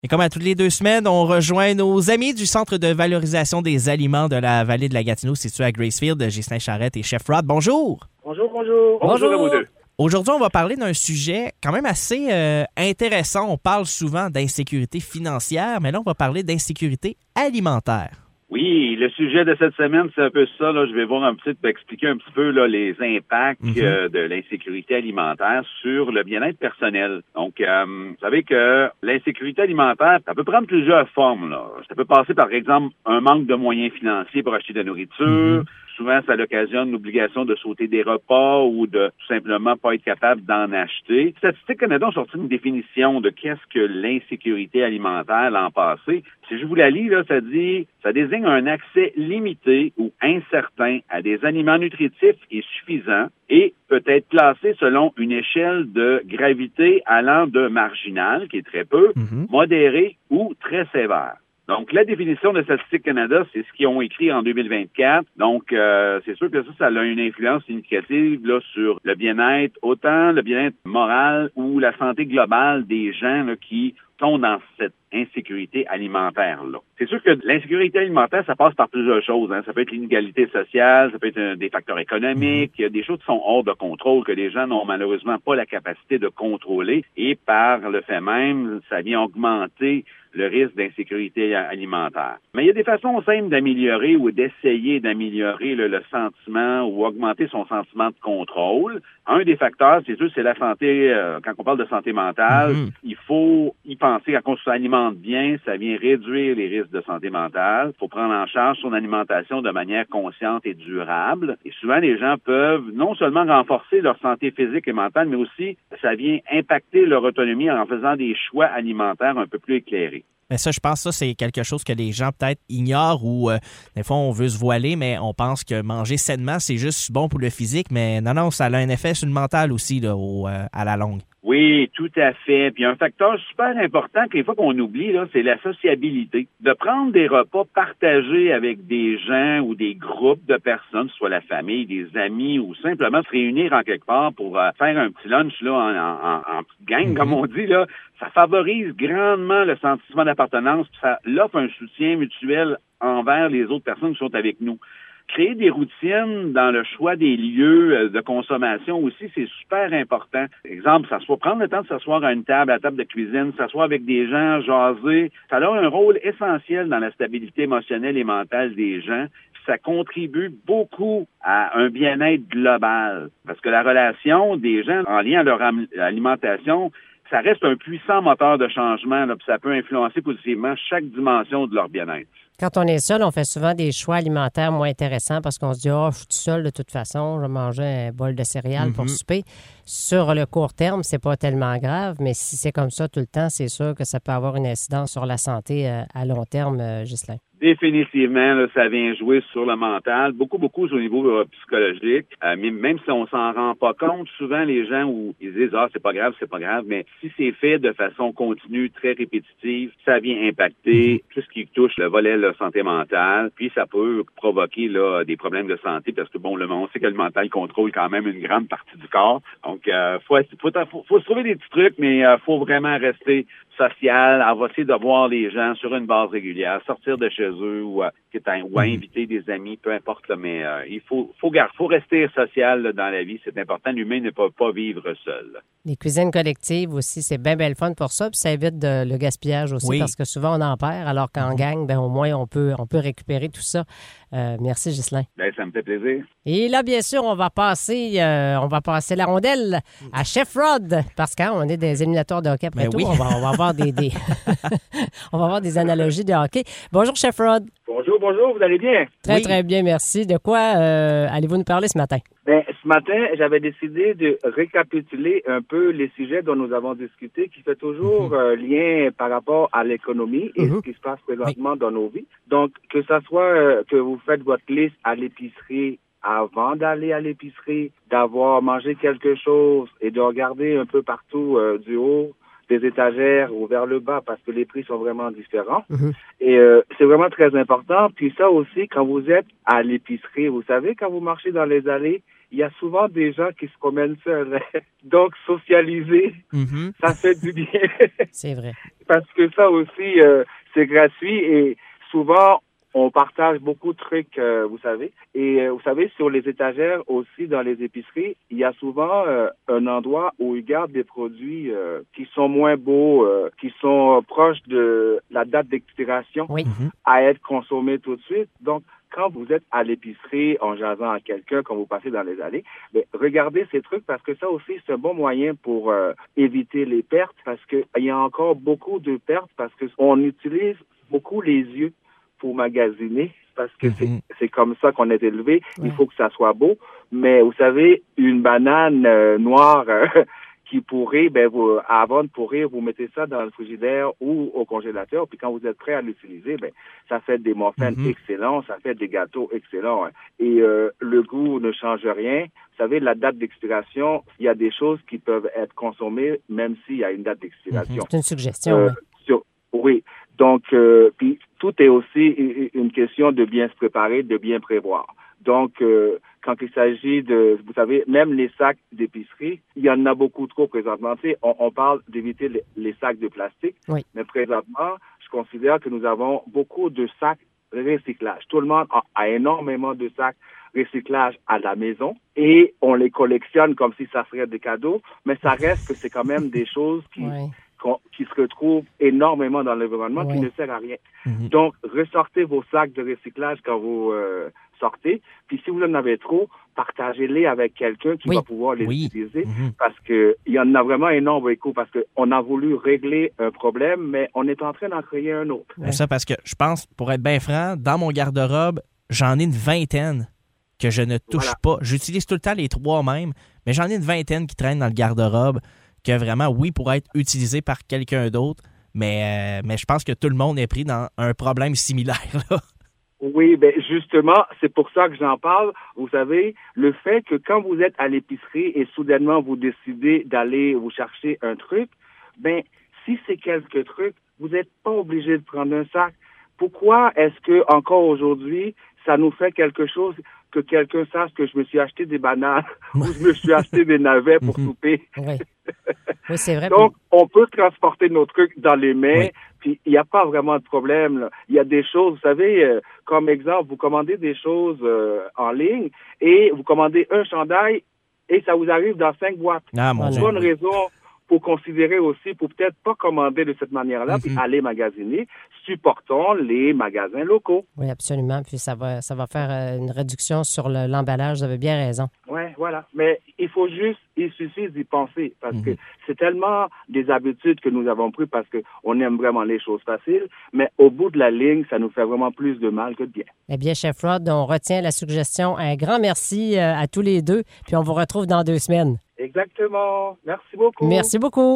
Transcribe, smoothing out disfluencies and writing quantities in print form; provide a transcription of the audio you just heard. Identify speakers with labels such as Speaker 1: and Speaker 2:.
Speaker 1: Et comme à toutes les 2 semaines, on rejoint nos amis du Centre de valorisation des aliments de la vallée de la Gatineau, situé à Gracefield, Ghislain Charette et Chef Rod. Bonjour!
Speaker 2: Bonjour, bonjour.
Speaker 3: Bonjour à vous deux.
Speaker 1: Aujourd'hui, on va parler d'un sujet quand même assez intéressant. On parle souvent d'insécurité financière, mais là, on va parler d'insécurité alimentaire.
Speaker 3: Oui, le sujet de cette semaine, c'est un peu ça. Là, je vais expliquer un petit peu là, les impacts de l'insécurité alimentaire sur le bien-être personnel. Donc, vous savez que l'insécurité alimentaire, ça peut prendre plusieurs formes. Là. Ça peut passer, par exemple, un manque de moyens financiers pour acheter de la nourriture. Souvent, ça occasionne l'obligation de sauter des repas ou de tout simplement pas être capable d'en acheter. Statistique Canada ont sorti une définition de qu'est-ce que l'insécurité alimentaire l'an passé. Si je vous la lis, là, ça désigne un accès limité ou incertain à des aliments nutritifs et suffisants et peut être classé selon une échelle de gravité allant de marginal, qui est très peu, modéré ou très sévère. Donc, la définition de Statistique Canada, c'est ce qu'ils ont écrit en 2024. Donc, c'est sûr que ça a une influence significative là, sur le bien-être, autant le bien-être moral ou la santé globale des gens là, qui sont dans cette insécurité alimentaire-là. C'est sûr que l'insécurité alimentaire, ça passe par plusieurs choses. Hein. Ça peut être l'inégalité sociale, ça peut être des facteurs économiques, il y a des choses qui sont hors de contrôle, que les gens n'ont malheureusement pas la capacité de contrôler. Et par le fait même, ça vient augmenter le risque d'insécurité alimentaire. Mais il y a des façons simples d'améliorer ou d'essayer d'améliorer le sentiment ou augmenter son sentiment de contrôle. Un des facteurs, c'est sûr, c'est la santé. Quand on parle de santé mentale, il faut y penser quand on s'alimente bien, ça vient réduire les risques de santé mentale. Il faut prendre en charge son alimentation de manière consciente et durable. Et souvent, les gens peuvent non seulement renforcer leur santé physique et mentale, mais aussi, ça vient impacter leur autonomie en faisant des choix alimentaires un peu plus éclairés.
Speaker 1: Mais ça, je pense que ça, c'est quelque chose que les gens peut-être ignorent ou des fois, on veut se voiler, mais on pense que manger sainement, c'est juste bon pour le physique. Mais non, ça a un effet sur le mental aussi là, à la longue.
Speaker 3: Oui, tout à fait. Puis un facteur super important que des fois qu'on oublie, là, c'est la sociabilité. De prendre des repas partagés avec des gens ou des groupes de personnes, soit la famille, des amis ou simplement se réunir en quelque part pour faire un petit lunch là en petite gang, comme on dit, là, ça favorise grandement le sentiment d'appartenance, puis ça offre un soutien mutuel envers les autres personnes qui sont avec nous. Créer des routines dans le choix des lieux de consommation aussi, c'est super important. Exemple, prendre le temps de s'asseoir à une table, à la table de cuisine, s'asseoir avec des gens, jaser. Ça a un rôle essentiel dans la stabilité émotionnelle et mentale des gens. Ça contribue beaucoup à un bien-être global. Parce que la relation des gens en lien à leur alimentation, ça reste un puissant moteur de changement, là, puis ça peut influencer positivement chaque dimension de leur bien-être.
Speaker 2: Quand on est seul, on fait souvent des choix alimentaires moins intéressants parce qu'on se dit « Ah, je suis tout seul de toute façon, je vais manger un bol de céréales pour souper ». Sur le court terme, c'est pas tellement grave, mais si c'est comme ça tout le temps, c'est sûr que ça peut avoir une incidence sur la santé à long terme, Ghislain.
Speaker 3: Définitivement, là, ça vient jouer sur le mental, beaucoup au niveau psychologique. Mais même si on s'en rend pas compte, souvent les gens ils disent c'est pas grave, mais si c'est fait de façon continue, très répétitive, ça vient impacter tout ce qui touche le volet de la santé mentale, puis ça peut provoquer là des problèmes de santé parce que on sait que le mental contrôle quand même une grande partie du corps. Donc faut se trouver des petits trucs, mais faut vraiment rester social, on va essayer de voir les gens sur une base régulière, sortir de chez eux ou inviter des amis, peu importe, là, mais il faut rester social là, dans la vie, c'est important. L'humain ne peut pas vivre seul.
Speaker 2: Les cuisines collectives aussi, c'est bien le fun pour ça, puis ça évite le gaspillage aussi, parce que souvent on en perd, alors qu'en gang, au moins on peut récupérer tout ça. Merci Ghislain.
Speaker 3: Ça me fait plaisir.
Speaker 2: Et là, bien sûr, on va passer la rondelle à Chef Rod, parce qu'on est des éliminatoires de hockey après tout. On va avoir on va avoir des analogies de hockey. Bonjour Chef Rod.
Speaker 3: Bonjour, vous allez bien?
Speaker 2: Très bien, merci. De quoi allez-vous nous parler ce matin?
Speaker 4: Ce matin, j'avais décidé de récapituler un peu les sujets dont nous avons discuté, qui fait toujours lien par rapport à l'économie et ce qui se passe présentement dans nos vies. Donc, que ça soit que vous faites votre liste à l'épicerie avant d'aller à l'épicerie, d'avoir mangé quelque chose et de regarder un peu partout du haut des étagères ou vers le bas parce que les prix sont vraiment différents.
Speaker 2: Mhm.
Speaker 4: Et c'est vraiment très important. Puis ça aussi, quand vous êtes à l'épicerie, vous savez, quand vous marchez dans les allées, il y a souvent des gens qui se promènent seuls. Donc, socialiser, ça fait du bien.
Speaker 2: C'est vrai.
Speaker 4: Parce que ça aussi, c'est gratuit et souvent, on partage beaucoup de trucs, vous savez. Et vous savez, sur les étagères aussi, dans les épiceries, il y a souvent un endroit où ils gardent des produits qui sont moins beaux, qui sont proches de la date d'expiration
Speaker 2: Oui.
Speaker 4: à être consommés tout de suite. Donc, quand vous êtes à l'épicerie en jasant à quelqu'un, quand vous passez dans les allées, ben, regardez ces trucs parce que ça aussi, c'est un bon moyen pour éviter les pertes parce qu'il y a encore beaucoup de pertes parce qu'on utilise beaucoup les yeux pour magasiner parce que c'est comme ça qu'on est élevé. Ouais. Il faut que ça soit beau. Mais vous savez, une banane noire qui pourrit, ben avant de pourrir, vous mettez ça dans le frigidaire ou au congélateur. Puis quand vous êtes prêt à l'utiliser, ben ça fait des muffins excellents, ça fait des gâteaux excellents. Hein. Et le goût ne change rien. Vous savez, la date d'expiration, il y a des choses qui peuvent être consommées même s'il y a une date d'expiration.
Speaker 2: C'est une suggestion.
Speaker 4: Oui. Donc, puis tout est aussi une question de bien se préparer, de bien prévoir. Donc, quand il s'agit de, vous savez, même les sacs d'épicerie, il y en a beaucoup trop présentement. Tu sais, on parle d'éviter les sacs de plastique, mais présentement, je considère que nous avons beaucoup de sacs recyclage. Tout le monde a énormément de sacs recyclage à la maison et on les collectionne comme si ça serait des cadeaux, mais ça reste que c'est quand même des choses qui se retrouvent énormément dans l'environnement, qui ne servent à rien. Donc, ressortez vos sacs de recyclage quand vous sortez. Puis, si vous en avez trop, partagez-les avec quelqu'un qui va pouvoir les utiliser parce que il y en a vraiment énorme écho parce qu'on a voulu régler un problème, mais on est en train d'en créer un autre.
Speaker 1: C'est ça, parce que je pense, pour être bien franc, dans mon garde-robe, j'en ai une vingtaine que je ne touche pas. J'utilise tout le temps les 3 mêmes, mais j'en ai une vingtaine qui traînent dans le garde-robe que vraiment, oui, pourrait être utilisé par quelqu'un d'autre, mais je pense que tout le monde est pris dans un problème similaire, là.
Speaker 4: Oui, ben justement, c'est pour ça que j'en parle. Vous savez, le fait que quand vous êtes à l'épicerie et soudainement vous décidez d'aller vous chercher un truc, ben si c'est quelques trucs, vous n'êtes pas obligé de prendre un sac. Pourquoi est-ce que encore aujourd'hui, ça nous fait quelque chose que quelqu'un sache que je me suis acheté des bananes ou je me suis acheté des navets pour souper?
Speaker 2: Oui, c'est vrai.
Speaker 4: Donc, on peut transporter nos trucs dans les mains, puis il n'y a pas vraiment de problème, là. Il y a des choses, vous savez, comme exemple, vous commandez des choses en ligne et vous commandez un chandail et ça vous arrive dans 5 boîtes.
Speaker 1: Ah, mon Dieu.
Speaker 4: Bonne raison pour considérer aussi, pour peut-être pas commander de cette manière-là, puis aller magasiner. Supportons les magasins locaux.
Speaker 2: Oui, absolument. Puis ça va faire une réduction sur l'emballage. Vous avez bien raison.
Speaker 4: Oui, voilà. Mais il suffit d'y penser parce que c'est tellement des habitudes que nous avons prises parce qu'on aime vraiment les choses faciles, mais au bout de la ligne, ça nous fait vraiment plus de mal que de bien.
Speaker 2: Eh bien, Chef Rod, on retient la suggestion. Un grand merci à tous les deux, puis on vous retrouve dans 2 semaines.
Speaker 4: Exactement. Merci beaucoup.
Speaker 2: Merci beaucoup.